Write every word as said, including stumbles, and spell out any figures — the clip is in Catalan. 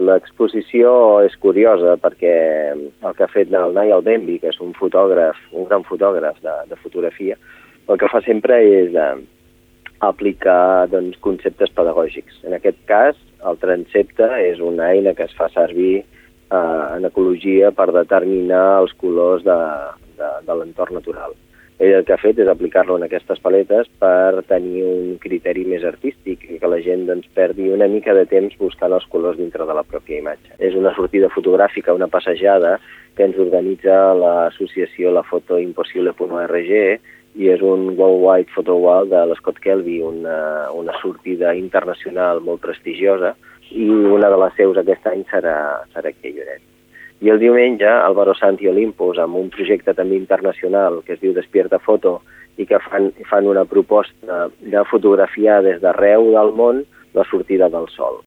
L'exposició és curiosa perquè el que ha fet el Niall Denby, que és un fotògraf, un gran fotògraf de, de fotografia, el que fa sempre és eh, aplicar doncs, conceptes pedagògics. En aquest cas, el transepte és una eina que es fa servir eh, en ecologia per determinar els colors de, de, de l'entorn natural. Ell el que ha fet és aplicar-lo en aquestes paletes per tenir un criteri més artístic i que la gent doncs, perdi una mica de temps buscant els colors dintre de la pròpia imatge. És una sortida fotogràfica, una passejada que ens organitza l'associació La Foto Impossible punt org i és un Worldwide Photo Wall de l'Scott Kelby, una, una sortida internacional molt prestigiosa, i una de les seus aquest any serà, serà aquí a Lloret. I el diumenge, Álvaro Santi Olympus, amb un projecte també internacional que es diu Despierta Foto i que fan, fan una proposta de fotografiar des d'arreu del món la sortida del sol.